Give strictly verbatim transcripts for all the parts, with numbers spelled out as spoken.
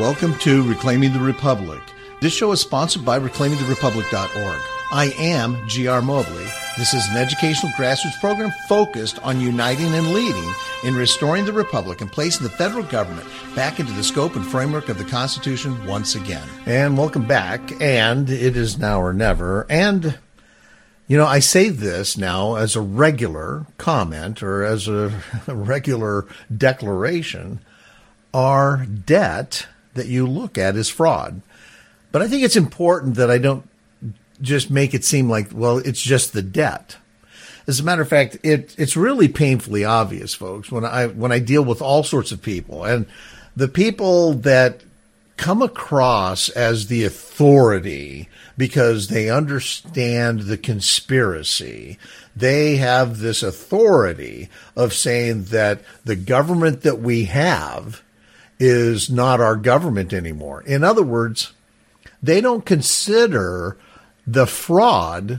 Welcome to Reclaiming the Republic. This show is sponsored by reclaiming the republic dot org. I am G R Mobley. This is an educational grassroots program focused on uniting and leading in restoring the republic and placing the federal government back into the scope and framework of the Constitution once again. And welcome back. And it is now or never. And, you know, I say this now as a regular comment or as a, a regular declaration. Our debt that you look at is fraud. But I think it's important that I don't just make it seem like, well, it's just the debt. As a matter of fact, it, it's really painfully obvious, folks, when I when I deal with all sorts of people. And the people that come across as the authority because they understand the conspiracy, they have this authority of saying that the government that we have is not our government anymore. In other words, they don't consider the fraud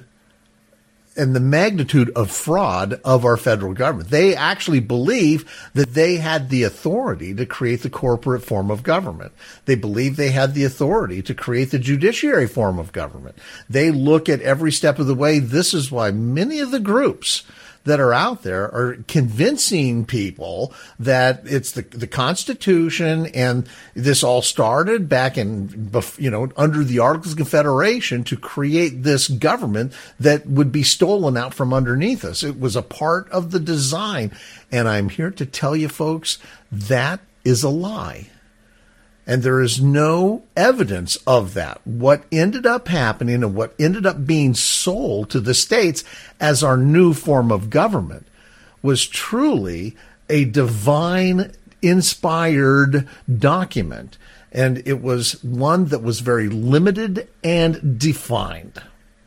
and the magnitude of fraud of our federal government. They actually believe that they had the authority to create the corporate form of government. They believe they had the authority to create the judiciary form of government. They look at every step of the way. This is why many of the groups that are out there are convincing people that it's the the Constitution, and this all started back in, you know, under the Articles of Confederation to create this government that would be stolen out from underneath us. It was a part of the design. And I'm here to tell you, folks, that is a lie. And there is no evidence of that. What ended up happening and what ended up being sold to the states as our new form of government was truly a divine inspired document. And it was one that was very limited and defined.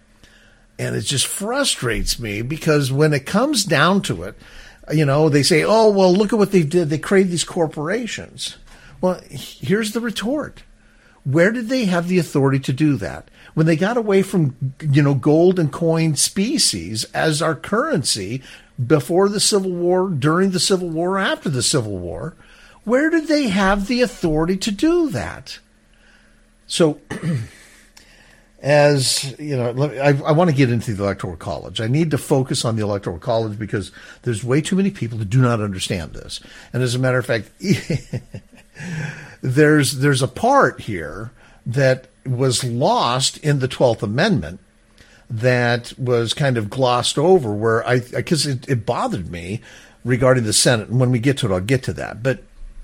And it just frustrates me because when it comes down to it, you know, they say, oh, well, look at what they did. They created these corporations. Well, here's the retort. Where did they have the authority to do that? When they got away from, you know, gold and coin species as our currency before the Civil War, during the Civil War, after the Civil War, where did they have the authority to do that? So, as, you know, I, I want to get into the Electoral College. I need to focus on the Electoral College because there's way too many people who do not understand this. And as a matter of fact, There's there's a part here that was lost in the twelfth Amendment that was kind of glossed over where I, because it, it bothered me regarding the Senate. And when we get to it, I'll get to that. But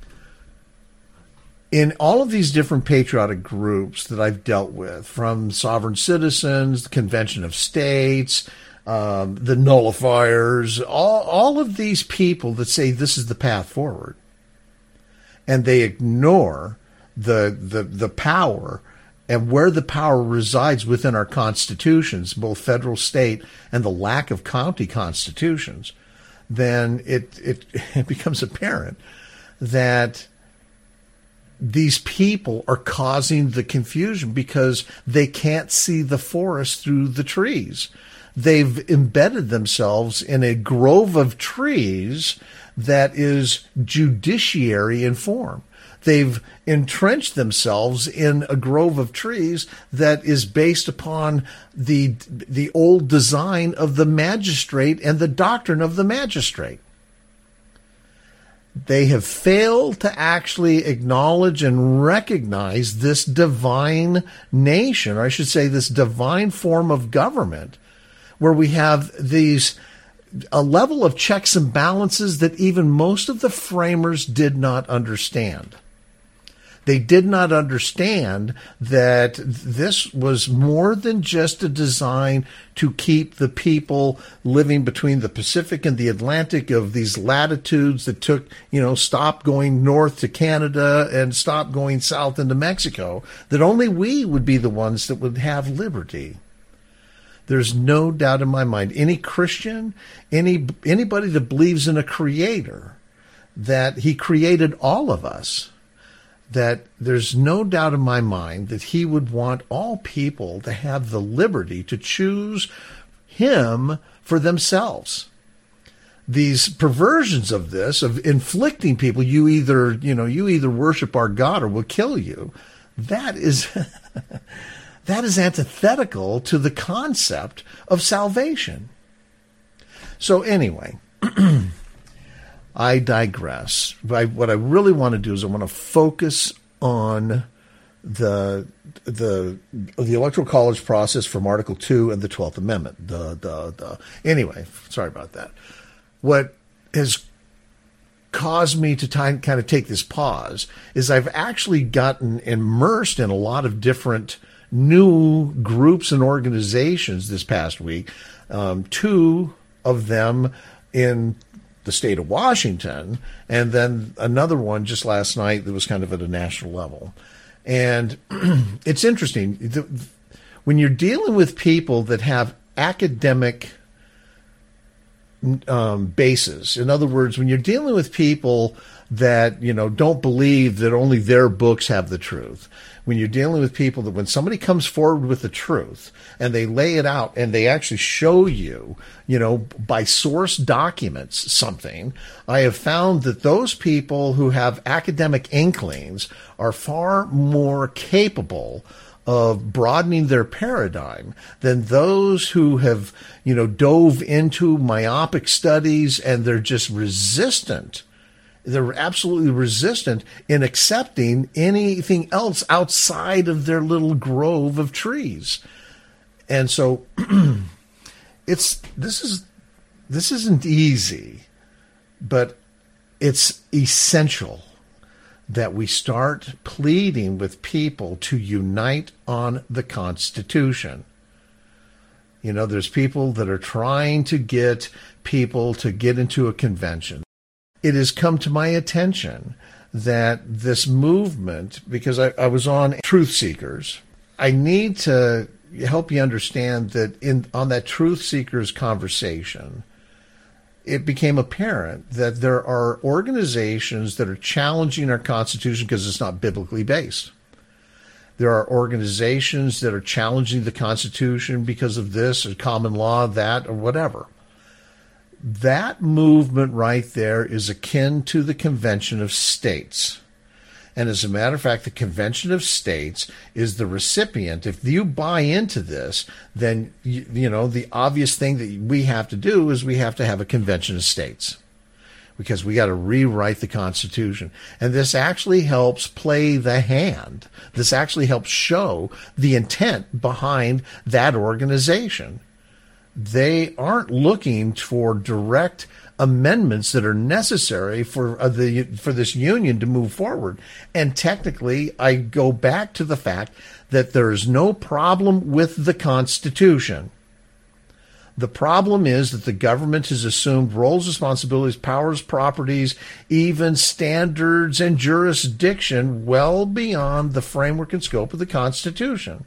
in all of these different patriotic groups that I've dealt with, from Sovereign Citizens, the Convention of States, um, the Nullifiers, all, all of these people that say this is the path forward, and they ignore the, the the power and where the power resides within our constitutions, both federal, state, and the lack of county constitutions, then it, it, it becomes apparent that these people are causing the confusion because they can't see the forest through the trees. They've embedded themselves in a grove of trees that is judiciary in form. They've entrenched themselves in a grove of trees that is based upon the the old design of the magistrate and the doctrine of the magistrate. They have failed to actually acknowledge and recognize this divine nation, or I should say this divine form of government, where we have these a level of checks and balances that even most of the framers did not understand. They did not understand that this was more than just a design to keep the people living between the Pacific and the Atlantic of these latitudes that took, you know, stopped going north to Canada and stopped going south into Mexico, that only we would be the ones that would have liberty. There's no doubt in my mind, any Christian, any anybody that believes in a creator, that he created all of us, that there's no doubt in my mind that he would want all people to have the liberty to choose him for themselves. these perversions of this, of inflicting people, you either, you know, you either worship our God or we'll kill you. That is, that is antithetical to the concept of salvation. So anyway, I digress. I, what I really want to do is I want to focus on the the the Electoral College process from Article Two and the Twelfth Amendment. The the the anyway, sorry about that. What has caused me to time, kind of take this pause is I've actually gotten immersed in a lot of different new groups and organizations this past week. Um, two of them in the state of Washington, and then another one just last night that was kind of at a national level. And it's interesting. The, when you're dealing with people that have academic um, bases, in other words, when you're dealing with people that, you know, don't believe that only their books have the truth, when you're dealing with people that when somebody comes forward with the truth and they lay it out and they actually show you, you know, by source documents something, I have found that those people who have academic inklings are far more capable of broadening their paradigm than those who have, you know, dove into myopic studies and they're just resistant. They're absolutely resistant in accepting anything else outside of their little grove of trees. And so it's this is this isn't easy, but it's essential that we start pleading with people to unite on the Constitution. You know, there's people that are trying to get people to get into a convention. It has come to my attention that this movement, because I, I was on Truth Seekers, I need to help you understand that in on that Truth Seekers conversation, it became apparent that there are organizations that are challenging our Constitution because it's not biblically based. There are organizations that are challenging the Constitution because of this or common law, that, or whatever. That movement right there is akin to the Convention of States. And as a matter of fact, the Convention of States is the recipient. If you buy into this, then, you, you know, the obvious thing that we have to do is we have to have a Convention of States because we got to rewrite the Constitution. And this actually helps play the hand. This actually helps show the intent behind that organization. They aren't looking for direct amendments that are necessary for uh, the for this union to move forward. And technically, I go back to the fact that there is no problem with the Constitution. The problem is that the government has assumed roles, responsibilities, powers, properties, even standards and jurisdiction well beyond the framework and scope of the Constitution.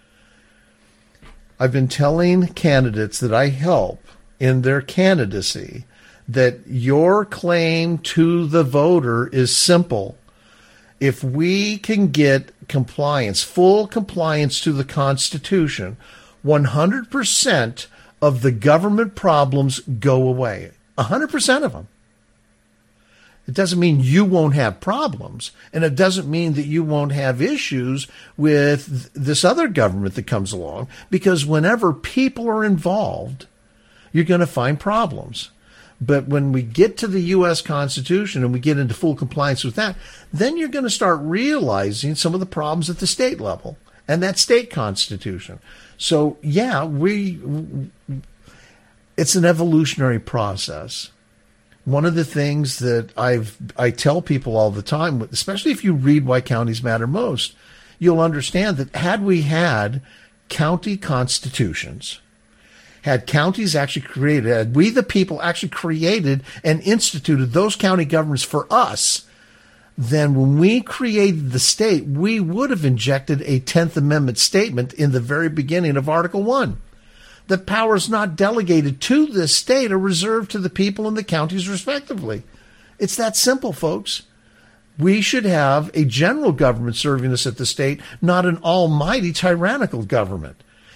I've been telling candidates that I help in their candidacy that your claim to the voter is simple. If we can get compliance, full compliance to the Constitution, one hundred percent of the government problems go away. one hundred percent of them. It doesn't mean you won't have problems, and it doesn't mean that you won't have issues with this other government that comes along, because whenever people are involved, you're going to find problems. But when we get to the U S Constitution and we get into full compliance with that, then you're going to start realizing some of the problems at the state level and that state constitution. So, yeah, we it's an evolutionary process. One of the things that I've I tell people all the time, especially if you read Why Counties Matter Most, you'll understand that had we had county constitutions, had counties actually created, had we the people actually created and instituted those county governments for us, then when we created the state, we would have injected a tenth Amendment statement in the very beginning of Article one. The powers not delegated to this state are reserved to the people in the counties respectively. It's that simple, folks. We should have a general government serving us at the state, not an almighty tyrannical government.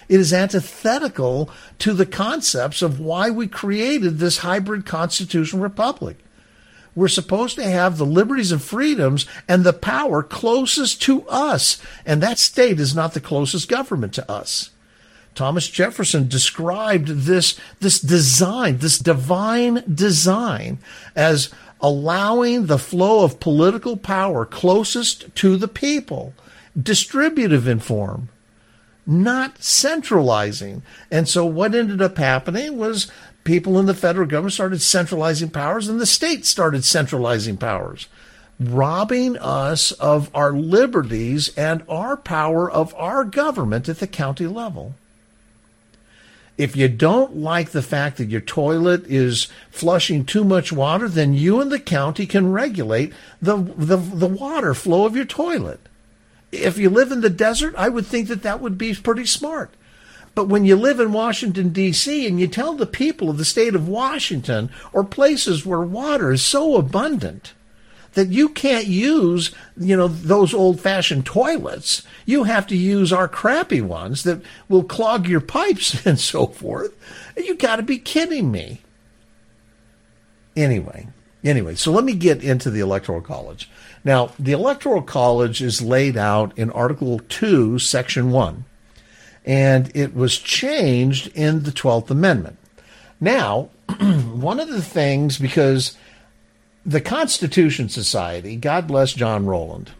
It is antithetical to the concepts of why we created this hybrid constitutional republic. We're supposed to have the liberties and freedoms and the power closest to us, and that state is not the closest government to us. Thomas Jefferson described this, this design, this divine design, as allowing the flow of political power closest to the people, distributive in form, not centralizing. And so what ended up happening was people in the federal government started centralizing powers, and the states started centralizing powers, robbing us of our liberties and our power of our government at the county level. If you don't like the fact that your toilet is flushing too much water, then you and the county can regulate the, the, the water flow of your toilet. If you live in the desert, I would think that that would be pretty smart. But when you live in Washington, D C, and you tell the people of the state of Washington or places where water is so abundant that you can't use, you know, those old-fashioned toilets, you have to use our crappy ones that will clog your pipes and so forth, you got to be kidding me. Anyway, anyway, so let me get into the Electoral College. Now, the Electoral College is laid out in Article two, Section one, and it was changed in the twelfth Amendment. Now, one of the things, because the Constitution Society, God bless John Rowland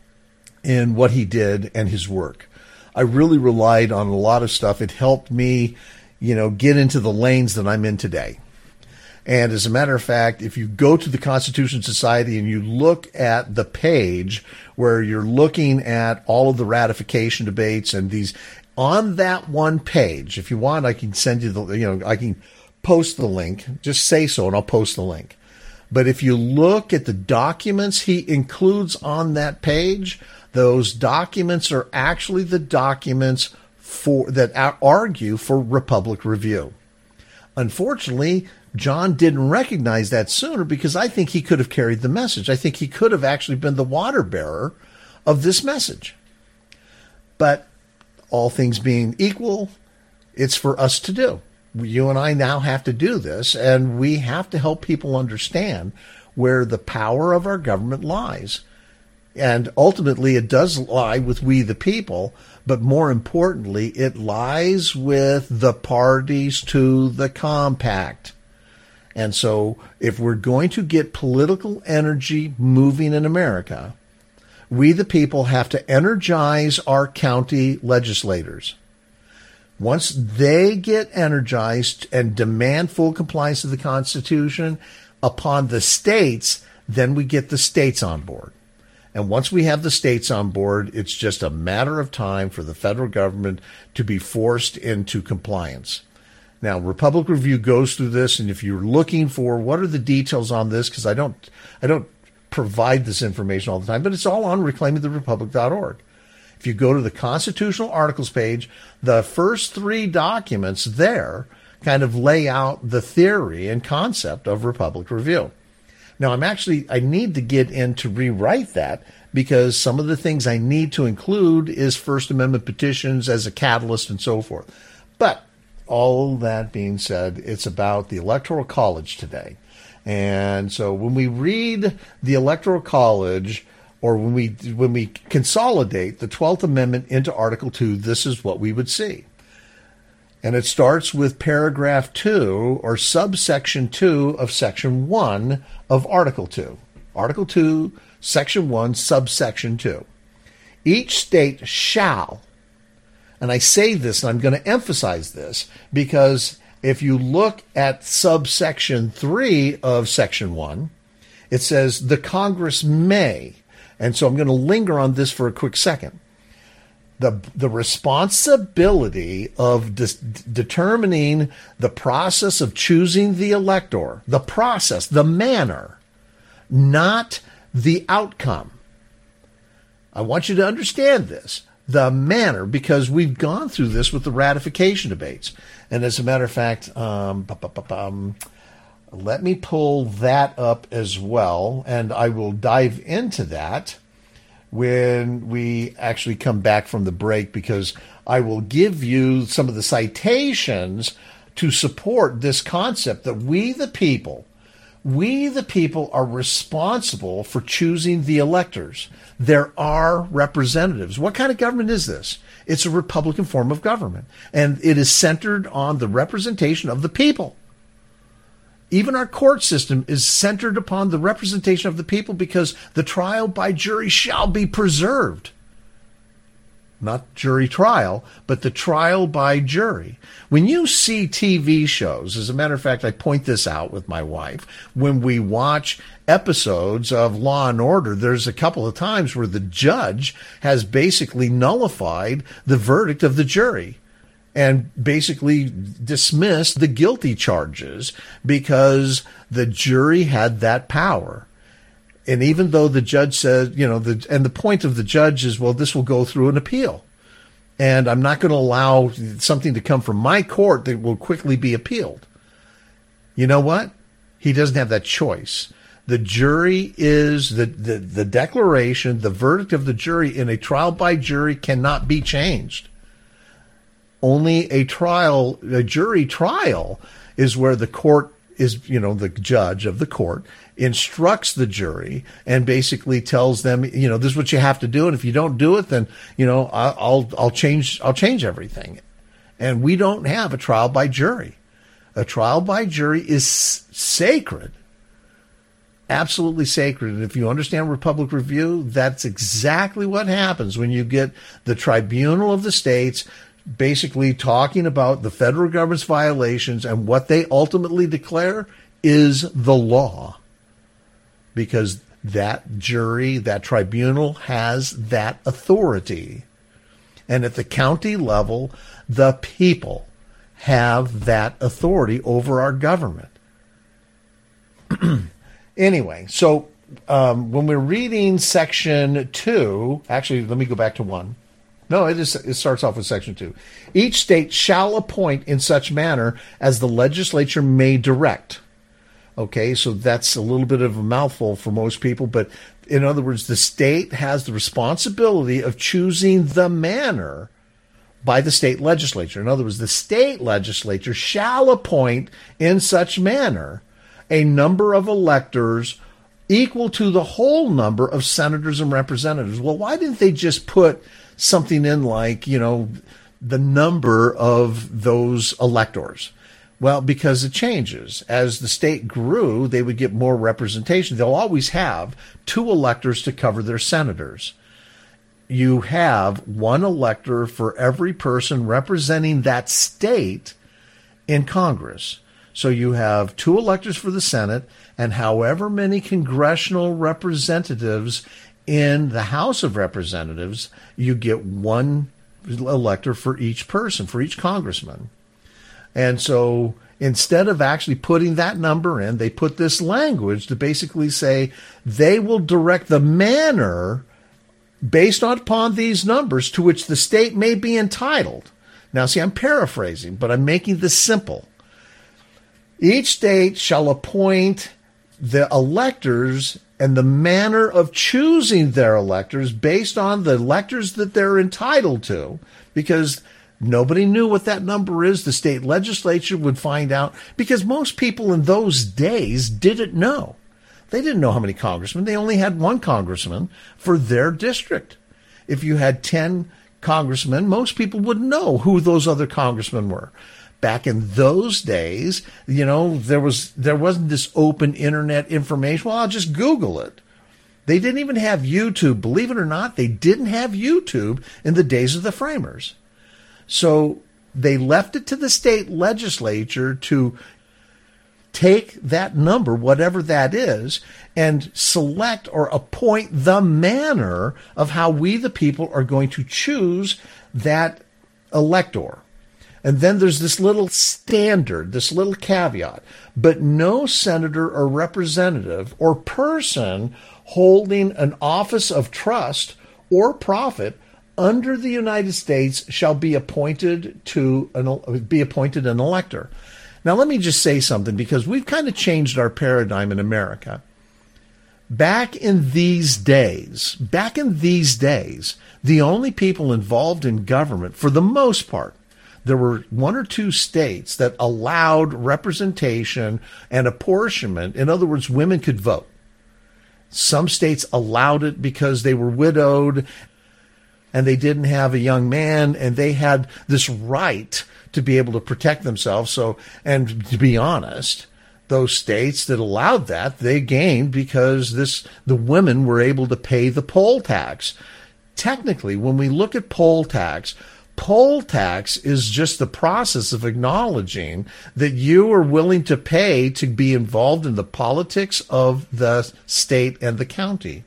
in what he did and his work. I really relied on a lot of stuff. It helped me, you know, get into the lanes that I'm in today. And as a matter of fact, if you go to the Constitution Society and you look at the page where you're looking at all of the ratification debates and these, on that one page, if you want, I can send you the, you know, I can post the link. Just say so and I'll post the link. But if you look at the documents he includes on that page, those documents are actually the documents for that argue for Republic review. Unfortunately, John didn't recognize that sooner because I think he could have carried the message. I think he could have actually been the water bearer of this message. But all things being equal, it's for us to do. You and I now have to do this, and we have to help people understand where the power of our government lies. And ultimately, it does lie with we the people, but more importantly, it lies with the parties to the compact. And so if we're going to get political energy moving in America, we the people have to energize our county legislators. Once they get energized and demand full compliance with the Constitution upon the states, then we get the states on board. And once we have the states on board, it's just a matter of time for the federal government to be forced into compliance. Now, Republic Review goes through this, and if you're looking for what are the details on this, because I don't, I don't provide this information all the time, but it's all on reclaiming the republic dot org. If you go to the Constitutional Articles page, the first three documents there kind of lay out the theory and concept of Republic Review. Now, I'm actually, I need to get in to rewrite that because some of the things I need to include is First Amendment petitions as a catalyst and so forth. But all that being said, it's about the Electoral College today. And so when we read the Electoral College, or when we when we consolidate the twelfth Amendment into Article two, this is what we would see. And it starts with paragraph two, or subsection two of section one of Article two. Article two, section one, subsection two. Each state shall, and I say this, and I'm going to emphasize this, because if you look at subsection three of section one, it says the Congress may. And so I'm going to linger on this for a quick second. The, the responsibility of dis- determining the process of choosing the elector, the process, the manner, not the outcome. I want you to understand this, the manner, because we've gone through this with the ratification debates. And as a matter of fact, um, um, let me pull that up as well, and I will dive into that when we actually come back from the break, because I will give you some of the citations to support this concept that we, the people, we, the people, are responsible for choosing the electors. There are representatives. What kind of government is this? It's a Republican form of government, and it is centered on the representation of the people. Even our court system is centered upon the representation of the people, because the trial by jury shall be preserved. Not jury trial, but the trial by jury. When you see T V shows, as a matter of fact, I point this out with my wife, when we watch episodes of Law and Order, there's a couple of times where the judge has basically nullified the verdict of the jury and basically dismissed the guilty charges because the jury had that power. And even though the judge said, you know, the and the point of the judge is, well, this will go through an appeal. And I'm not going to allow something to come from my court that will quickly be appealed. You know what? He doesn't have that choice. The jury is, the, the, the declaration, the verdict of the jury in a trial by jury cannot be changed. Only a trial, a jury trial is where the court is, you know, the judge of the court instructs the jury and basically tells them, you know, this is what you have to do, and if you don't do it, then, you know, I'll I'll change I'll change everything. And we don't have a trial by jury. A trial by jury is sacred, absolutely sacred. And if you understand Republic Review, that's exactly what happens when you get the tribunal of the states basically talking about the federal government's violations, and what they ultimately declare is the law. Because that jury, that tribunal has that authority. And at the county level, the people have that authority over our government. Anyway, so um, when we're reading section two, actually, let me go back to one. No, it, is, it starts off with section two. Each state shall appoint in such manner as the legislature may direct. Okay, so that's a little bit of a mouthful for most people, but in other words, the state has the responsibility of choosing the manner by the state legislature. In other words, the state legislature shall appoint in such manner a number of electors equal to the whole number of senators and representatives. Well, why didn't they just put something in like, you know, the number of those electors? Well, because it changes. As the state grew, they would get more representation. They'll always have two electors to cover their senators. You have one elector for every person representing that state in Congress. So you have two electors for the Senate, and however many congressional representatives in the House of Representatives, you get one elector for each person, for each congressman. And so instead of actually putting that number in, they put this language to basically say they will direct the manner based upon these numbers to which the state may be entitled. Now, see, I'm paraphrasing, but I'm making this simple. Each state shall appoint the electors and the manner of choosing their electors based on the electors that they're entitled to, because nobody knew what that number is. The state legislature would find out, because most people in those days didn't know. They didn't know how many congressmen. They only had one congressman for their district. If you had ten congressmen, most people wouldn't know who those other congressmen were. Back in those days, you know, there was there wasn't this open internet information. Well, I'll just Google it. They didn't even have YouTube. Believe it or not, they didn't have YouTube in the days of the framers. So they left it to the state legislature to take that number, whatever that is, and select or appoint the manner of how we, the people, are going to choose that elector. And then there's this little standard, this little caveat. But no senator or representative or person holding an office of trust or profit under the United States shall be appointed to an, be appointed an elector. Now, let me just say something, because we've kind of changed our paradigm in America. Back in these days, back in these days, the only people involved in government, for the most part, there were one or two states that allowed representation and apportionment. In other words, women could vote. Some states allowed it because they were widowed and they didn't have a young man, and they had this right to be able to protect themselves. So, and to be honest, those states that allowed that, they gained because this the women were able to pay the poll tax. Technically, when we look at poll tax, poll tax is just the process of acknowledging that you are willing to pay to be involved in the politics of the state and the county.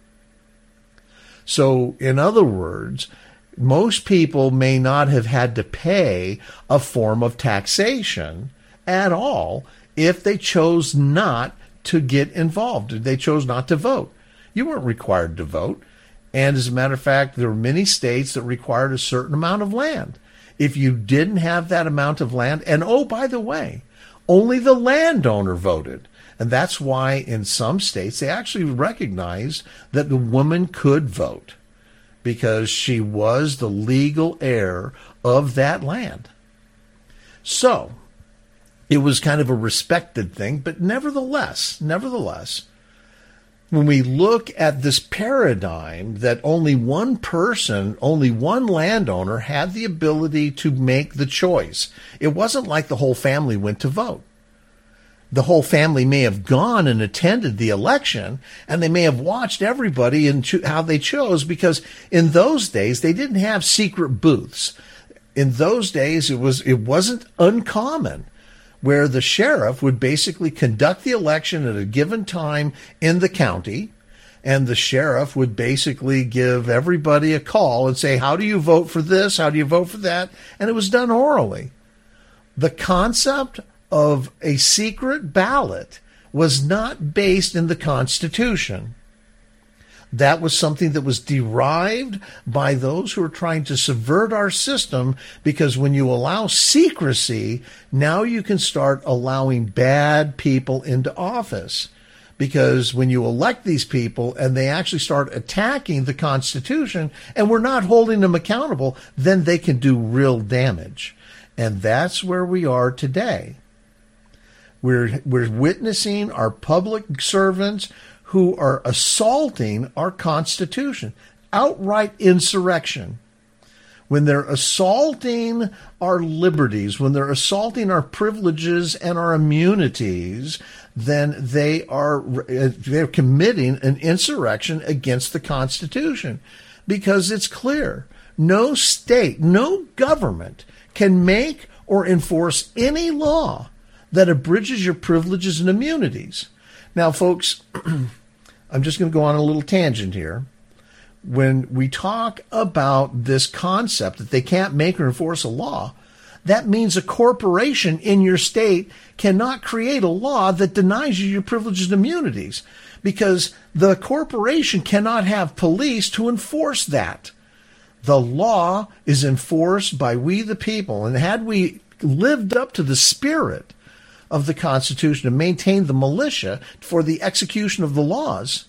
So, in other words, most people may not have had to pay a form of taxation at all if they chose not to get involved. They chose not to vote. You weren't required to vote. And as a matter of fact, there were many states that required a certain amount of land. If you didn't have that amount of land, and oh, by the way, only the landowner voted. And that's why in some states they actually recognized that the woman could vote because she was the legal heir of that land. So it was kind of a respected thing, but nevertheless, nevertheless, when we look at this paradigm that only one person, only one landowner had the ability to make the choice, it wasn't like the whole family went to vote. The whole family may have gone and attended the election, and they may have watched everybody and cho- how they chose, because in those days they didn't have secret booths. In those days it was it wasn't uncommon where the sheriff would basically conduct the election at a given time in the county, and the sheriff would basically give everybody a call and say, how do you vote for this? How do you vote for that? And it was done orally. The concept of a secret ballot was not based in the Constitution. That was something that was derived by those who are trying to subvert our system, because when you allow secrecy, now you can start allowing bad people into office. Because when you elect these people and they actually start attacking the Constitution and we're not holding them accountable, then they can do real damage. And that's where we are today. We're, we're witnessing our public servants who are assaulting our Constitution, outright insurrection. When they're assaulting our liberties, when they're assaulting our privileges and our immunities, then they are they're committing an insurrection against the Constitution, because it's clear no state, no government can make or enforce any law that abridges your privileges and immunities. Now, folks, I'm just going to go on a little tangent here. When we talk about this concept that they can't make or enforce a law, that means a corporation in your state cannot create a law that denies you your privileges and immunities, because the corporation cannot have police to enforce that. The law is enforced by we the people, and had we lived up to the spirit of the Constitution and maintained the militia for the execution of the laws,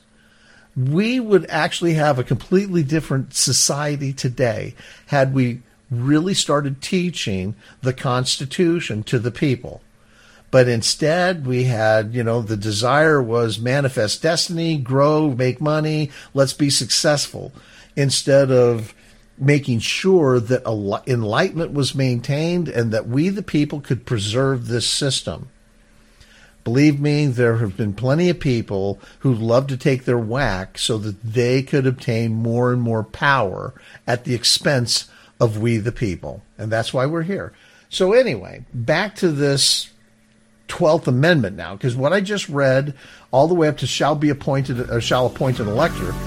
we would actually have a completely different society today had we really started teaching the Constitution to the people. But instead, we had, you know, the desire was manifest destiny, grow, make money, let's be successful, instead of making sure that enlightenment was maintained and that we, the people, could preserve this system. Believe me, there have been plenty of people who love to take their whack so that they could obtain more and more power at the expense of we, the people. And that's why we're here. So anyway, back to this twelfth Amendment now, because what I just read all the way up to shall be appointed or shall appoint an elector,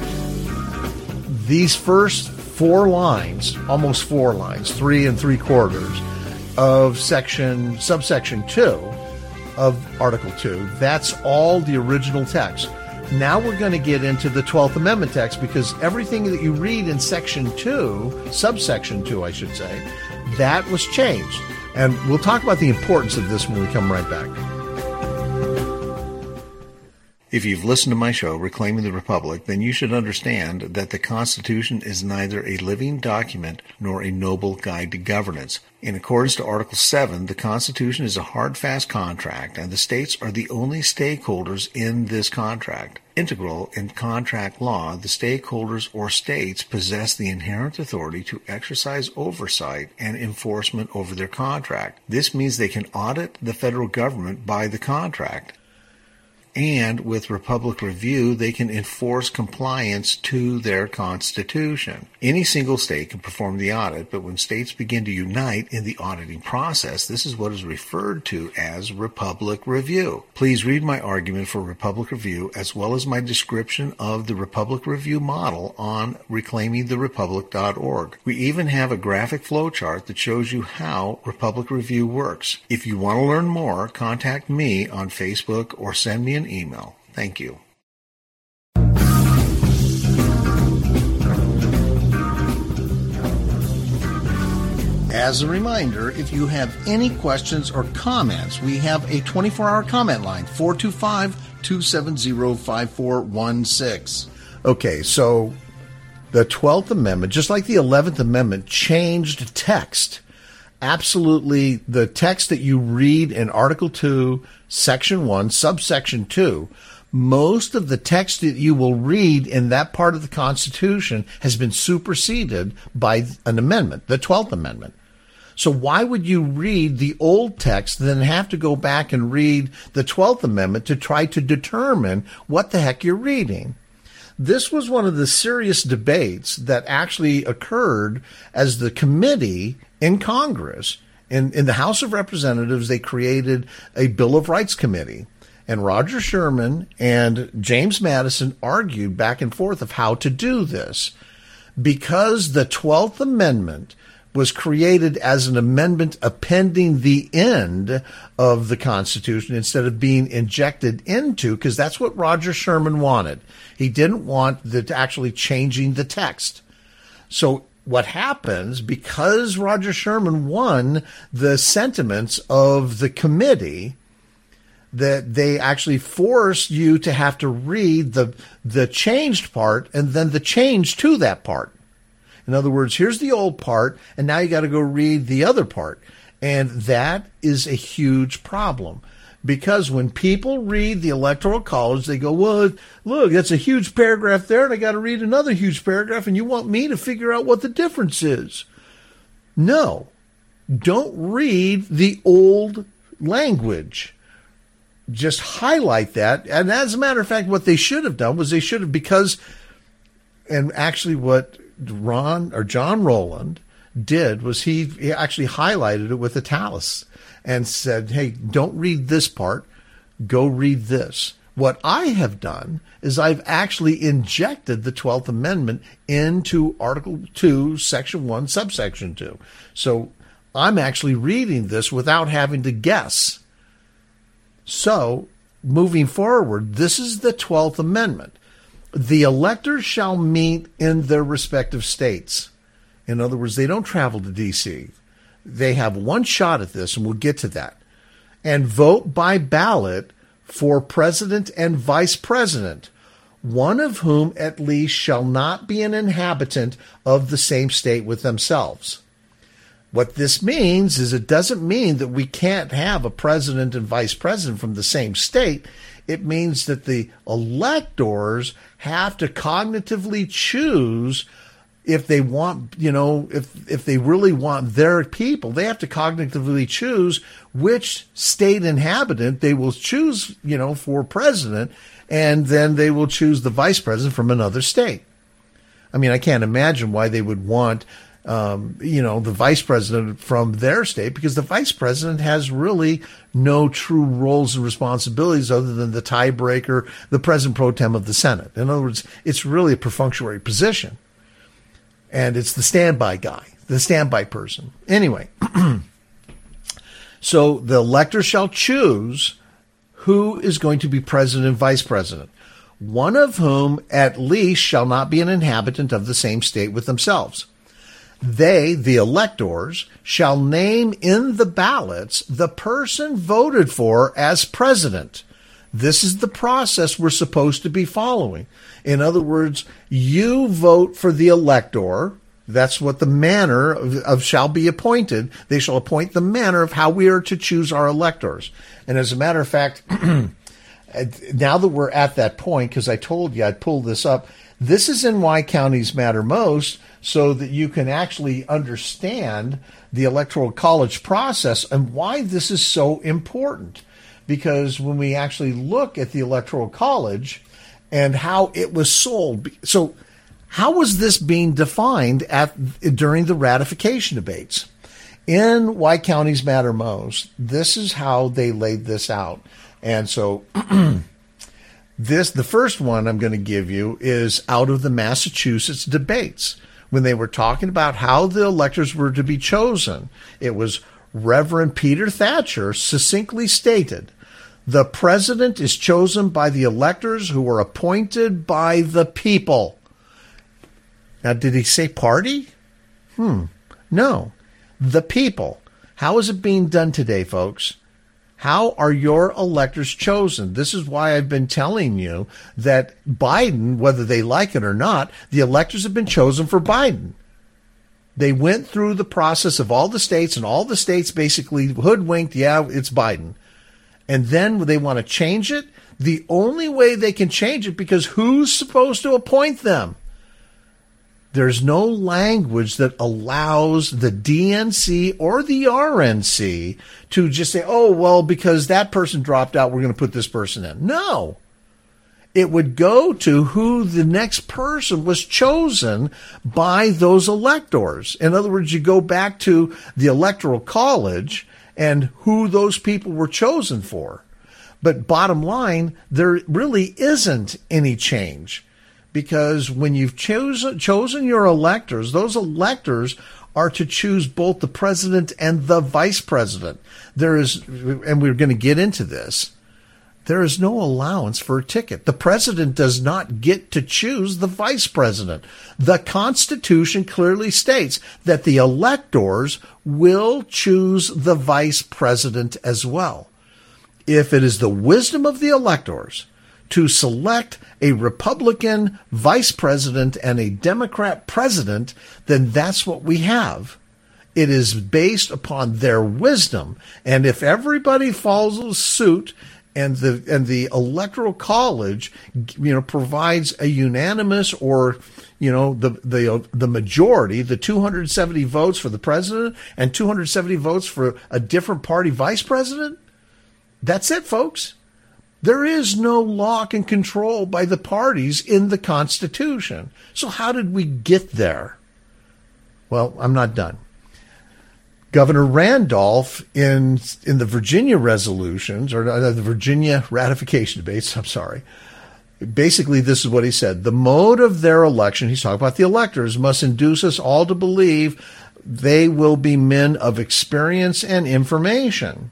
these first four lines, almost four lines, three and three quarters of section, subsection two of Article two, that's all the original text. Now we're going to get into the twelfth Amendment text, because everything that you read in Section two, subsection two, I should say, that was changed. And we'll talk about the importance of this when we come right back. If you've listened to my show, Reclaiming the Republic, then you should understand that the Constitution is neither a living document nor a noble guide to governance. In accordance to Article seven, the Constitution is a hard, fast contract, and the states are the only stakeholders in this contract. Integral in contract law, the stakeholders or states possess the inherent authority to exercise oversight and enforcement over their contract. This means they can audit the federal government by the contract. And with Republic Review, they can enforce compliance to their Constitution. Any single state can perform the audit, but when states begin to unite in the auditing process, this is what is referred to as Republic Review. Please read my argument for Republic Review as well as my description of the Republic Review model on reclaiming the republic dot org. We even have a graphic flowchart that shows you how Republic Review works. If you want to learn more, contact me on Facebook or send me an email. Thank you. As a reminder, if you have any questions or comments, we have a twenty-four hour comment line, four two five, two seven zero, five four one six. Okay, so the twelfth Amendment, just like the eleventh Amendment, changed text. Absolutely, the text that you read in Article two, Section one, Subsection two, most of the text that you will read in that part of the Constitution has been superseded by an amendment, the twelfth Amendment. So why would you read the old text, then have to go back and read the twelfth Amendment to try to determine what the heck you're reading? This was one of the serious debates that actually occurred as the committee in Congress. In, in the House of Representatives, they created a Bill of Rights Committee. And Roger Sherman and James Madison argued back and forth of how to do this. Because the twelfth Amendment was created as an amendment appending the end of the Constitution instead of being injected into, because that's what Roger Sherman wanted. He didn't want the actually changing the text. So what happens, because Roger Sherman won the sentiments of the committee, that they actually force you to have to read the the changed part and then the change to that part. In other words, here's the old part, and now you got to go read the other part. And that is a huge problem. Because when people read the Electoral College, they go, well, look, that's a huge paragraph there, and I got to read another huge paragraph, and you want me to figure out what the difference is. No, don't read the old language. Just highlight that. And as a matter of fact, what they should have done was they should have, because, and actually what Ron or John Rowland did was he, he actually highlighted it with italics and said, hey, don't read this part, go read this. What I have done is I've actually injected the twelfth Amendment into Article two, Section one, Subsection two. So I'm actually reading this without having to guess. So moving forward, this is the twelfth Amendment. The electors shall meet in their respective states. In other words, they don't travel to D C. They have one shot at this, and we'll get to that, and vote by ballot for president and vice president, one of whom at least shall not be an inhabitant of the same state with themselves. What this means is it doesn't mean that we can't have a president and vice president from the same state. It means that the electors have to cognitively choose if they want, you know, if if they really want their people, they have to cognitively choose which state inhabitant they will choose, you know, for president, and then they will choose the vice president from another state. I mean, I can't imagine why they would want, um, you know, the vice president from their state, because the vice president has really no true roles and responsibilities other than the tiebreaker, the president pro tem of the Senate. In other words, it's really a perfunctory position. And it's the standby guy, the standby person. Anyway, so the elector shall choose who is going to be president and vice president, one of whom at least shall not be an inhabitant of the same state with themselves. They, the electors, shall name in the ballots the person voted for as president. This is the process we're supposed to be following. In other words, you vote for the elector. That's what the manner of, of shall be appointed. They shall appoint the manner of how we are to choose our electors. And as a matter of fact, now that we're at that point, because I told you I'd pull this up, this is in Why Counties Matter Most, so that you can actually understand the Electoral College process and why this is so important. Because when we actually look at the Electoral College and how it was sold, so how was this being defined at during the ratification debates? In Why Counties Matter Most, this is how they laid this out. And so this, the first one I'm going to give you is out of the Massachusetts debates. When they were talking about how the electors were to be chosen, it was Reverend Peter Thatcher succinctly stated, "The president is chosen by the electors who are appointed by the people." Now, did he say party? Hmm. No. The people. How is it being done today, folks? How are your electors chosen? This is why I've been telling you that Biden, whether they like it or not, the electors have been chosen for Biden. They went through the process of all the states, and all the states basically hoodwinked, yeah, it's Biden. And then they want to change it. The only way they can change it, because who's supposed to appoint them? There's no language that allows the D N C or the R N C to just say, oh, well, because that person dropped out, we're going to put this person in. No. It would go to who the next person was chosen by those electors. In other words, you go back to the Electoral College and who those people were chosen for. But bottom line, there really isn't any change. Because when you've chosen, chosen your electors, those electors are to choose both the president and the vice president. There is, and we're going to get into this, there is no allowance for a ticket. The president does not get to choose the vice president. The Constitution clearly states that the electors will choose the vice president as well. If it is the wisdom of the electors to select a Republican vice president and a Democrat president, then that's what we have. It is based upon their wisdom. And if everybody follows suit and the and the Electoral College, you know, provides a unanimous or, you know, the the the majority, the two hundred seventy votes for the president and two hundred seventy votes for a different party vice president, that's it, folks. There is no lock and control by the parties in the Constitution. So how did we get there? Well, I'm not done. Governor Randolph, in in the Virginia resolutions, or the Virginia ratification debates, I'm sorry, basically this is what he said. The mode of their election, he's talking about the electors, must induce us all to believe they will be men of experience and information.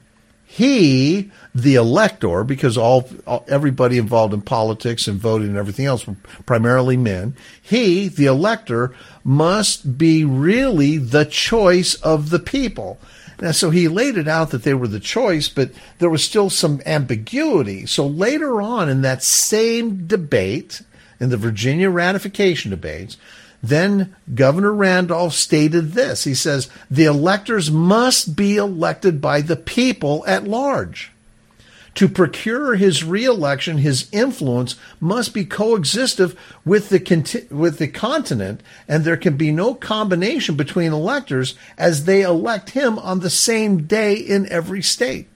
He, the elector, because all, all everybody involved in politics and voting and everything else were primarily men, he, the elector, must be really the choice of the people. Now, so he laid it out that they were the choice, but there was still some ambiguity. So later on in that same debate, in the Virginia ratification debates, then Governor Randolph stated this. He says, the electors must be elected by the people at large. To procure his reelection, his influence must be coexistive with the conti- with the continent, and there can be no combination between electors as they elect him on the same day in every state.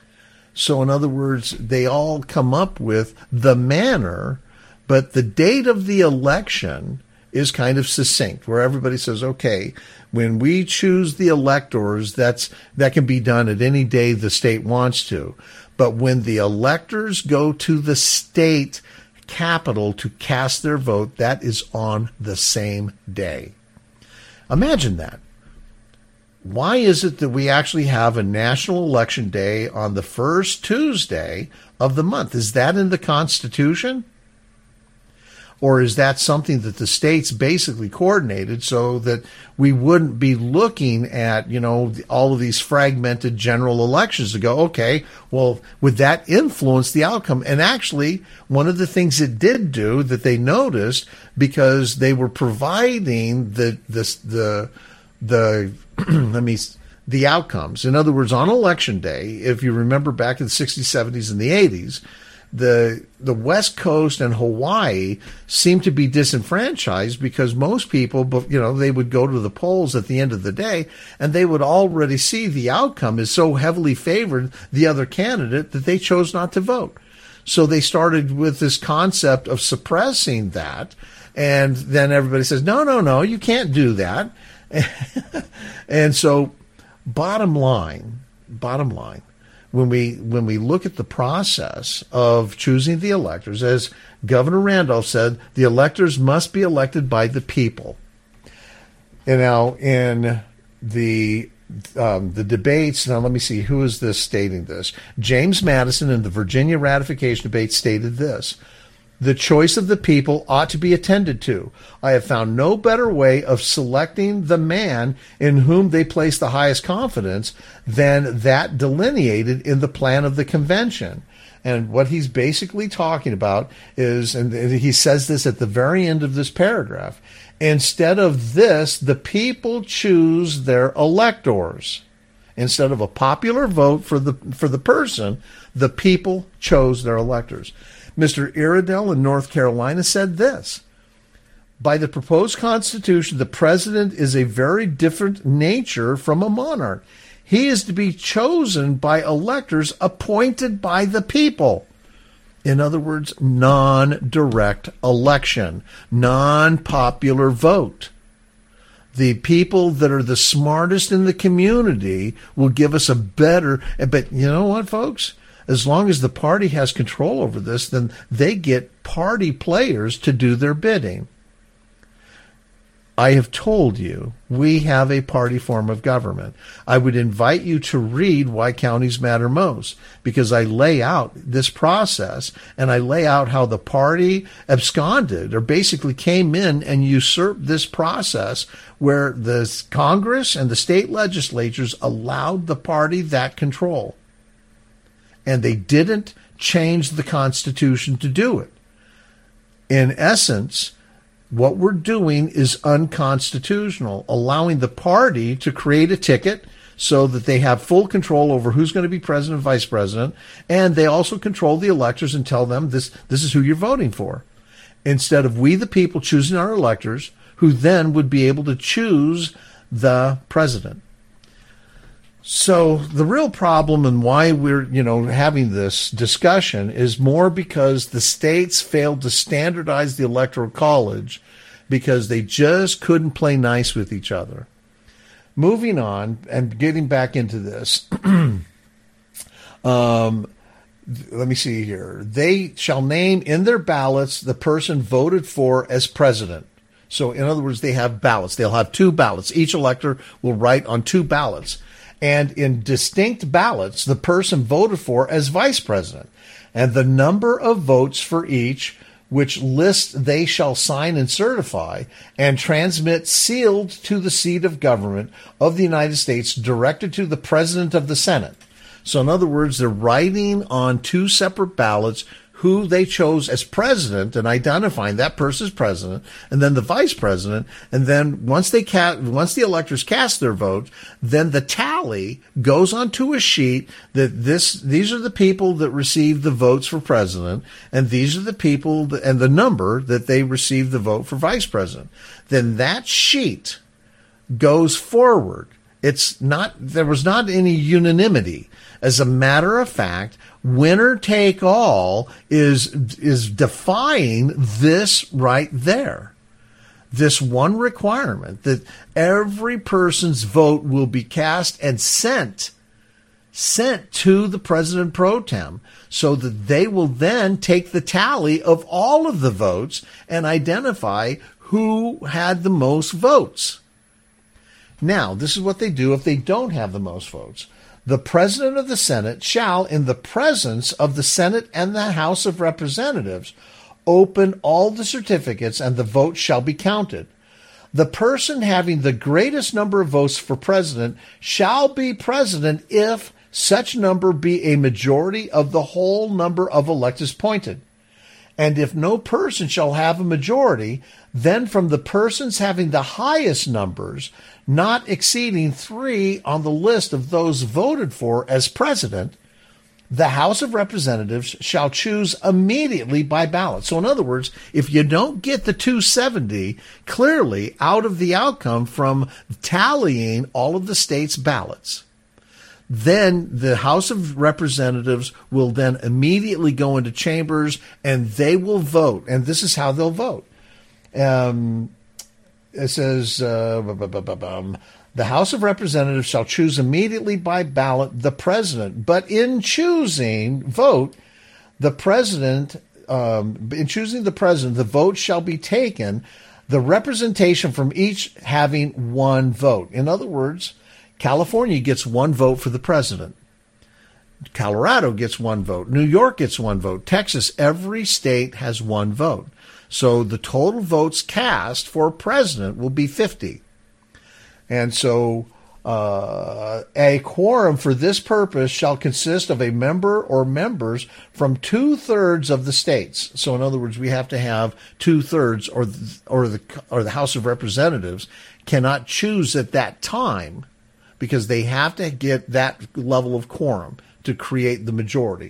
So in other words, they all come up with the manner, but the date of the election is kind of succinct, where everybody says, okay, when we choose the electors, that's that can be done at any day the state wants to. But when the electors go to the state capital to cast their vote, that is on the same day. Imagine that. Why is it that we actually have a national election day on the first Tuesday of the month? Is that in the Constitution? Or is that something that the states basically coordinated so that we wouldn't be looking at, you know, all of these fragmented general elections to go, okay, well, would that influence the outcome? And actually, one of the things it did do that they noticed, because they were providing the, the, the, the, let me, the outcomes. In other words, on election day, if you remember back in the sixties, seventies, and the eighties, the the West Coast and Hawaii seemed to be disenfranchised because most people, you know, they would go to the polls at the end of the day and they would already see the outcome is so heavily favored the other candidate that they chose not to vote. So they started with this concept of suppressing that. And then everybody says, no, no, no, you can't do that. And so bottom line, bottom line, When we when we look at the process of choosing the electors, as Governor Randolph said, the electors must be elected by the people. And now in the um, the debates, now let me see, who is this stating this? James Madison in the Virginia ratification debate stated this: the choice of the people ought to be attended to. I have found no better way of selecting the man in whom they place the highest confidence than that delineated in the plan of the convention. And what he's basically talking about is, and he says this at the very end of this paragraph, instead of this, the people choose their electors. Instead of a popular vote for the for the person, the people chose their electors. Mister Iredell in North Carolina said this: by the proposed Constitution, the president is a very different nature from a monarch. He is to be chosen by electors appointed by the people. In other words, non-direct election, non-popular vote. The people that are the smartest in the community will give us a better, but you know what, folks? As long as the party has control over this, then they get party players to do their bidding. I have told you we have a party form of government. I would invite you to read Why Counties Matter Most, because I lay out this process and I lay out how the party absconded or basically came in and usurped this process where the Congress and the state legislatures allowed the party that control. And they didn't change the Constitution to do it. In essence, what we're doing is unconstitutional, allowing the party to create a ticket so that they have full control over who's going to be president and vice president, and they also control the electors and tell them this, this is who you're voting for, instead of we the people choosing our electors, who then would be able to choose the president. So the real problem and why we're, you know, having this discussion is more because the states failed to standardize the Electoral College because they just couldn't play nice with each other. Moving on and getting back into this, um, let me see here. They shall name in their ballots the person voted for as president. So in other words, they have ballots. They'll have two ballots. Each elector will write on two ballots. And in distinct ballots, the person voted for as vice president, and the number of votes for each, which list they shall sign and certify, and transmit sealed to the seat of government of the United States, directed to the president of the Senate. So in other words, they're writing on two separate ballots who they chose as president and identifying that person as president, and then the vice president. And then once they cast, once the electors cast their vote, then the tally goes onto a sheet that this, these are the people that received the votes for president, and these are the people that, and the number that they received the vote for vice president. Then that sheet goes forward. It's not, there was not any unanimity. As a matter of fact, winner take all is is defying this right there. This one requirement that every person's vote will be cast and sent sent to the president pro tem, so that they will then take the tally of all of the votes and identify who had the most votes. Now, this is what they do if they don't have the most votes. The president of the Senate shall, in the presence of the Senate and the House of Representatives, open all the certificates, and the votes shall be counted. The person having the greatest number of votes for president shall be president if such number be a majority of the whole number of electors appointed. And if no person shall have a majority, then from the persons having the highest numbers, not exceeding three on the list of those voted for as president, the House of Representatives shall choose immediately by ballot. So in other words, if you don't get the two seventy clearly out of the outcome from tallying all of the state's ballots, then the House of Representatives will then immediately go into chambers and they will vote. And this is how they'll vote. Um, it says, uh, the House of Representatives shall choose immediately by ballot the president. But in choosing vote, the president, um, in choosing the president, the vote shall be taken, the representation from each having one vote. In other words, California gets one vote for the president. Colorado gets one vote. New York gets one vote. Texas, every state has one vote. So the total votes cast for president will be fifty. And so uh, a quorum for this purpose shall consist of a member or members from two-thirds of the states. So in other words, we have to have two-thirds, or the, or the or the House of Representatives cannot choose at that time, because they have to get that level of quorum to create the majority.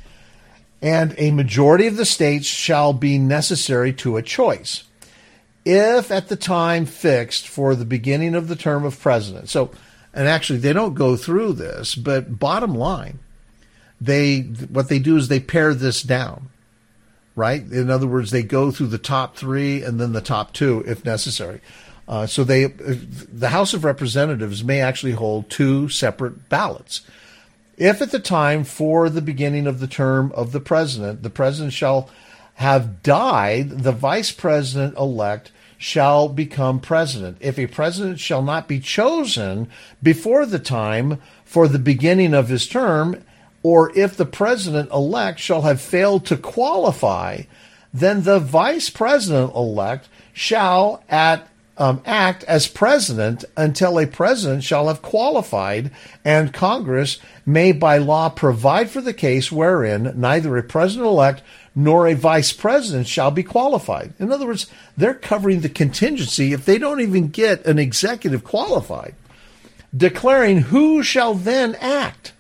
And a majority of the states shall be necessary to a choice, if at the time fixed for the beginning of the term of president. So, and actually they don't go through this, but bottom line, they what they do is they pare this down, right? In other words, they go through the top three and then the top two if necessary. Uh, so they, the House of Representatives may actually hold two separate ballots. If at the time for the beginning of the term of the president, the president shall have died, the vice president-elect shall become president. If a president shall not be chosen before the time for the beginning of his term, or if the president-elect shall have failed to qualify, then the vice president-elect shall at Um, act as president until a president shall have qualified, and Congress may by law provide for the case wherein neither a president-elect nor a vice president shall be qualified. In other words, they're covering the contingency if they don't even get an executive qualified, declaring who shall then act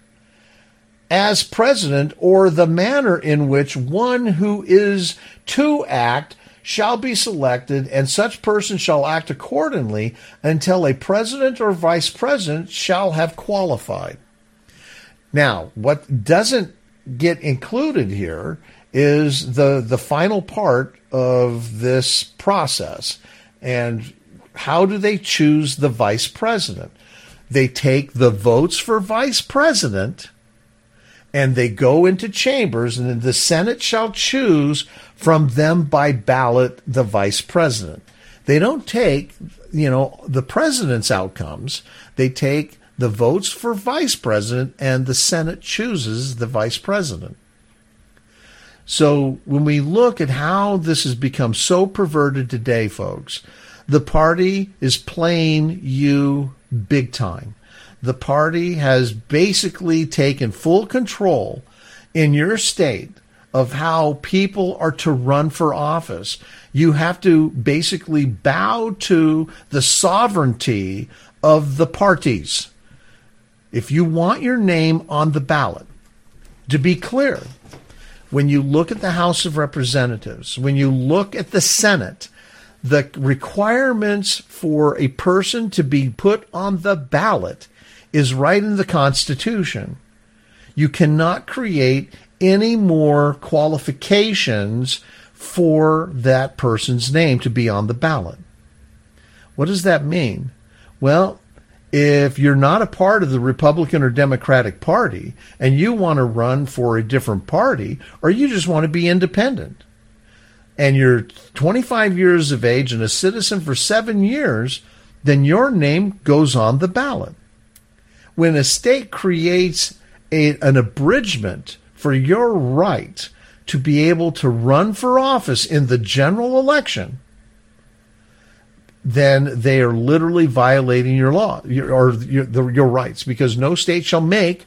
as president, or the manner in which one who is to act shall be selected, and such person shall act accordingly until a president or vice president shall have qualified. Now, what doesn't get included here is the, the final part of this process. And how do they choose the vice president? They take the votes for vice president and they go into chambers, and then the Senate shall choose from them by ballot the vice president. They don't take, you know, the president's outcomes. They take the votes for vice president, and the Senate chooses the vice president. So when we look at how this has become so perverted today, folks, the party is playing you big time. The party has basically taken full control in your state of how people are to run for office. You have to basically bow to the sovereignty of the parties if you want your name on the ballot. To be clear, when you look at the House of Representatives, when you look at the Senate, the requirements for a person to be put on the ballot is right in the Constitution. You cannot create any more qualifications for that person's name to be on the ballot. What does that mean? Well, if you're not a part of the Republican or Democratic Party and you want to run for a different party, or you just want to be independent, and you're twenty-five years of age and a citizen for seven years, then your name goes on the ballot. When a state creates a, an abridgment for your right to be able to run for office in the general election, then they are literally violating your law your, or your, the, your rights, because no state shall make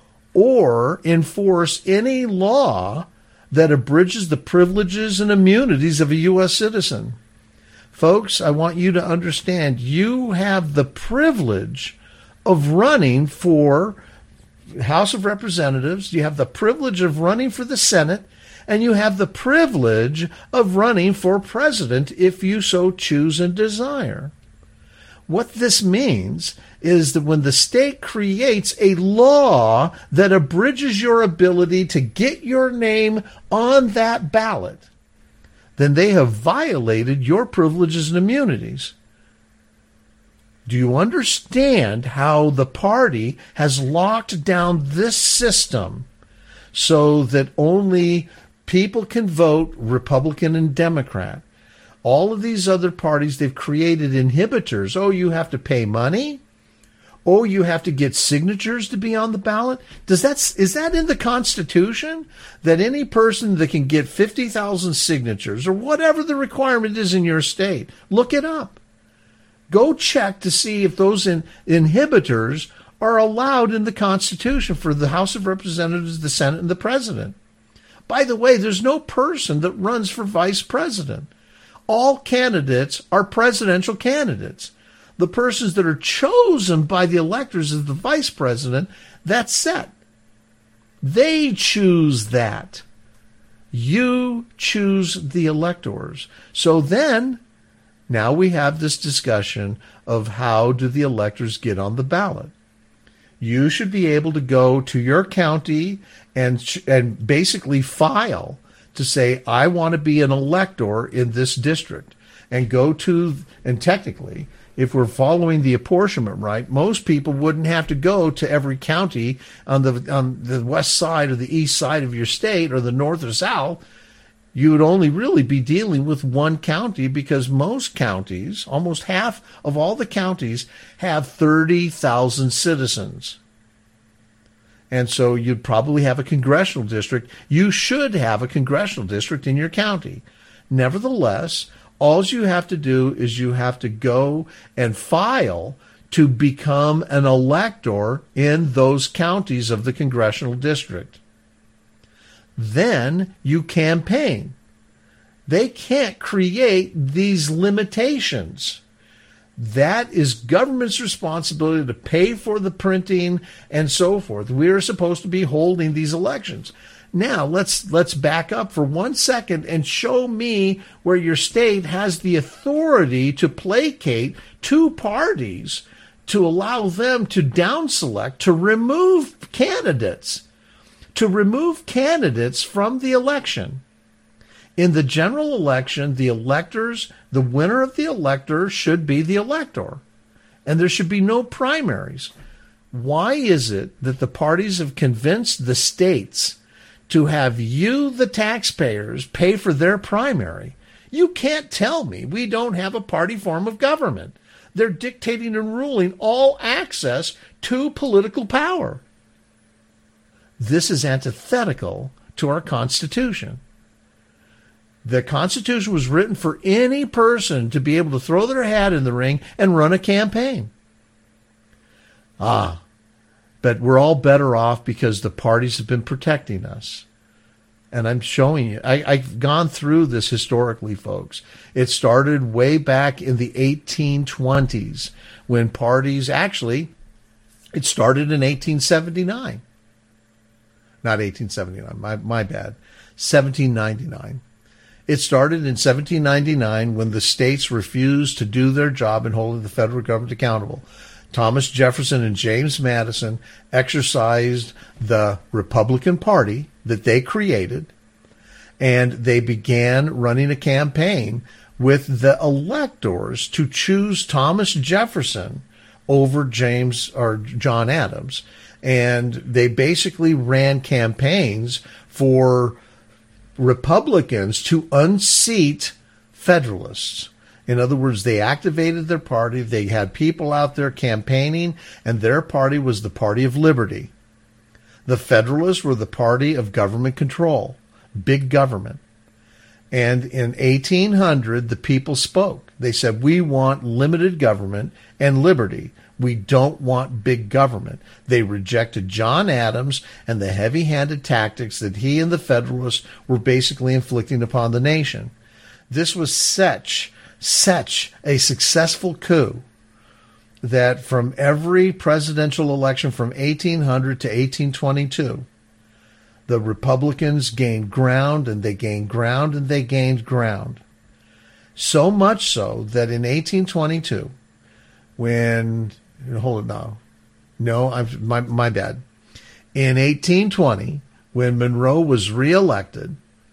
or enforce any law that abridges the privileges and immunities of a U S citizen. Folks, I want you to understand, you have the privilege of running for House of Representatives, you have the privilege of running for the Senate, and you have the privilege of running for president if you so choose and desire. What this means is that when the state creates a law that abridges your ability to get your name on that ballot, then they have violated your privileges and immunities. Do you understand how the party has locked down this system so that only people can vote Republican and Democrat? All of these other parties, they've created inhibitors. Oh, you have to pay money? Oh, you have to get signatures to be on the ballot? Does that, is that in the Constitution? That any person that can get fifty thousand signatures, or whatever the requirement is in your state, look it up. Go check to see if those in, inhibitors are allowed in the Constitution for the House of Representatives, the Senate, and the President. By the way, there's no person that runs for vice president. All candidates are presidential candidates. The persons that are chosen by the electors as the vice president, that's set. They choose that. You choose the electors. So then, now we have this discussion of how do the electors get on the ballot. You should be able to go to your county and and basically file to say, I want to be an elector in this district, and go to, and technically, if we're following the apportionment right, most people wouldn't have to go to every county on the on the west side or the east side of your state, or the north or south. You would only really be dealing with one county, because most counties, almost half of all the counties, have thirty thousand citizens. And so you'd probably have a congressional district. You should have a congressional district in your county. Nevertheless, all you have to do is you have to go and file to become an elector in those counties of the congressional district. Then you campaign. They can't create these limitations. That is government's responsibility to pay for the printing and so forth. We are supposed to be holding these elections. Now, let's let's back up for one second and show me where your state has the authority to placate two parties, to allow them to down select, to remove candidates, to remove candidates from the election. In the general election, the electors, the winner of the elector should be the elector, and there should be no primaries. Why is it that the parties have convinced the states to have you, the taxpayers, pay for their primary? You can't tell me we don't have a party form of government. They're dictating and ruling all access to political power. This is antithetical to our Constitution. The Constitution was written for any person to be able to throw their hat in the ring and run a campaign. Ah, but we're all better off because the parties have been protecting us. And I'm showing you, I, I've gone through this historically, folks. It started way back in the eighteen twenties when parties, actually, it started in eighteen seventy-nine. Not eighteen seventy-nine, my, my bad, seventeen ninety-nine. It started in seventeen ninety-nine when the states refused to do their job in holding the federal government accountable. Thomas Jefferson and James Madison exercised the Republican Party that they created, and they began running a campaign with the electors to choose Thomas Jefferson over James or John Adams. And they basically ran campaigns for Republicans to unseat Federalists. In other words, they activated their party. They had people out there campaigning, and their party was the party of liberty. The Federalists were the party of government control. big government. And in eighteen hundred, the people spoke. They said, we want limited government and liberty. We don't want big government. They rejected John Adams and the heavy-handed tactics that he and the Federalists were basically inflicting upon the nation. This was such, such a successful coup that from every presidential election from eighteen hundred to eighteen twenty-two, the Republicans gained ground and they gained ground and they gained ground. So much so that in eighteen twenty-two, when, hold it now, no, I'm, my, my bad. In eighteen twenty, when Monroe was reelected,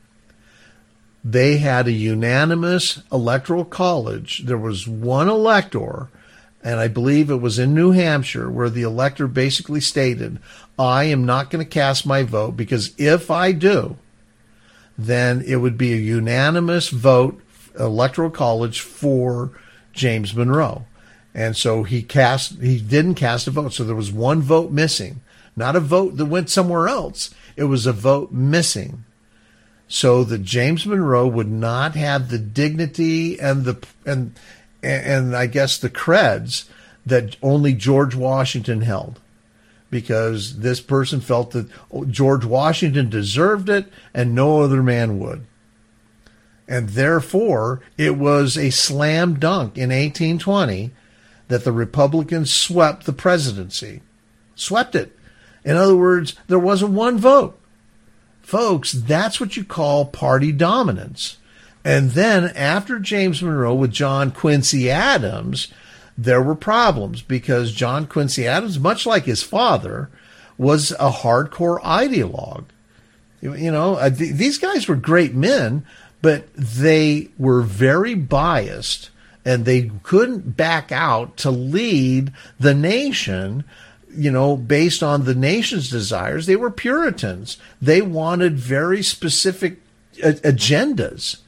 they had a unanimous electoral college. There was one elector, and I believe it was in New Hampshire, where the elector basically stated, I am not going to cast my vote because if I do, then it would be a unanimous vote, electoral college, for James Monroe. And so he cast, he didn't cast a vote. So there was one vote missing, not a vote that went somewhere else. It was a vote missing. So that James Monroe would not have the dignity and the, and, and I guess the creds that only George Washington held, because this person felt that George Washington deserved it and no other man would. And therefore, it was a slam dunk in eighteen twenty that the Republicans swept the presidency. Swept it. In other words, there wasn't one vote. Folks, that's what you call party dominance. And then after James Monroe with John Quincy Adams, there were problems because John Quincy Adams, much like his father, was a hardcore ideologue. You know, uh, th- these guys were great men, but they were very biased and they couldn't back out to lead the nation, you know, based on the nation's desires. They were Puritans. They wanted very specific a- agendas.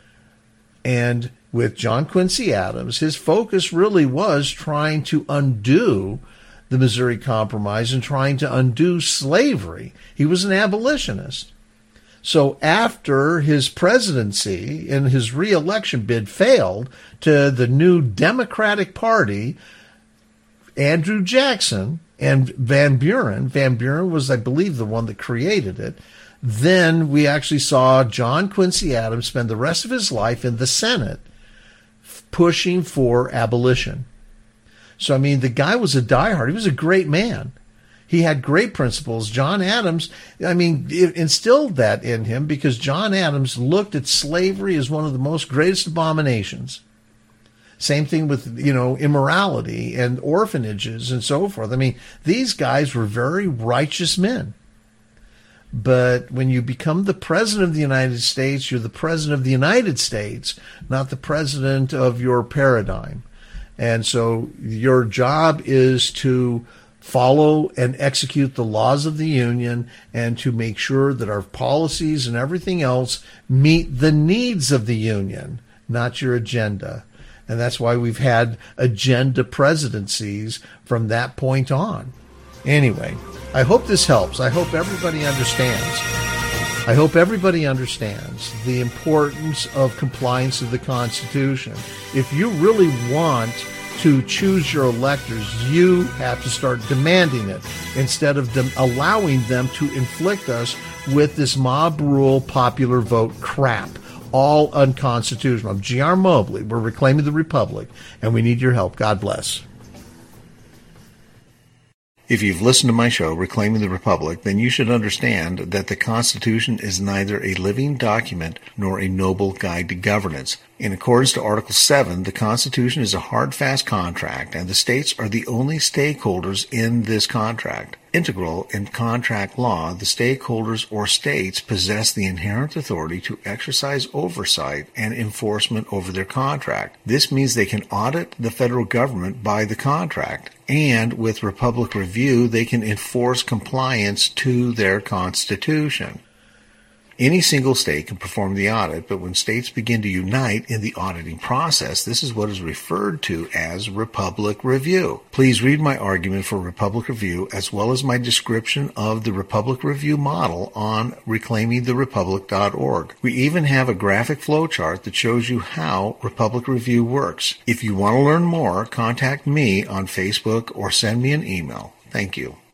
And with John Quincy Adams, his focus really was trying to undo the Missouri Compromise and trying to undo slavery. He was an abolitionist. So after his presidency and his re-election bid failed to the new Democratic Party, Andrew Jackson and Van Buren, Van Buren was, I believe, the one that created it, then we actually saw John Quincy Adams spend the rest of his life in the Senate pushing for abolition. So, I mean, the guy was a diehard. He was a great man. He had great principles. John Adams, I mean, it instilled that in him because John Adams looked at slavery as one of the most greatest abominations. Same thing with, you know, immorality and orphanages and so forth. I mean, these guys were very righteous men. But when you become the president of the United States, you're the president of the United States, not the president of your paradigm. And so your job is to follow and execute the laws of the Union and to make sure that our policies and everything else meet the needs of the Union, not your agenda. And that's why we've had agenda presidencies from that point on. Anyway, I hope this helps. I hope everybody understands. I hope everybody understands the importance of compliance to the Constitution. If you really want to choose your electors, you have to start demanding it instead of dem- allowing them to inflict us with this mob rule popular vote crap. All unconstitutional. I'm G R Mobley. We're reclaiming the Republic, and we need your help. God bless. If you've listened to my show, Reclaiming the Republic, then you should understand that the Constitution is neither a living document nor a noble guide to governance. In accordance to Article seven, the Constitution is a hard, fast contract, and the states are the only stakeholders in this contract. Integral in contract law, the stakeholders or states possess the inherent authority to exercise oversight and enforcement over their contract. This means they can audit the federal government by the contract, and with Republic Review, they can enforce compliance to their Constitution. Any single state can perform the audit, but when states begin to unite in the auditing process, this is what is referred to as Republic Review. Please read my argument for Republic Review as well as my description of the Republic Review model on reclaiming the republic dot org. We even have a graphic flowchart that shows you how Republic Review works. If you want to learn more, contact me on Facebook or send me an email. Thank you.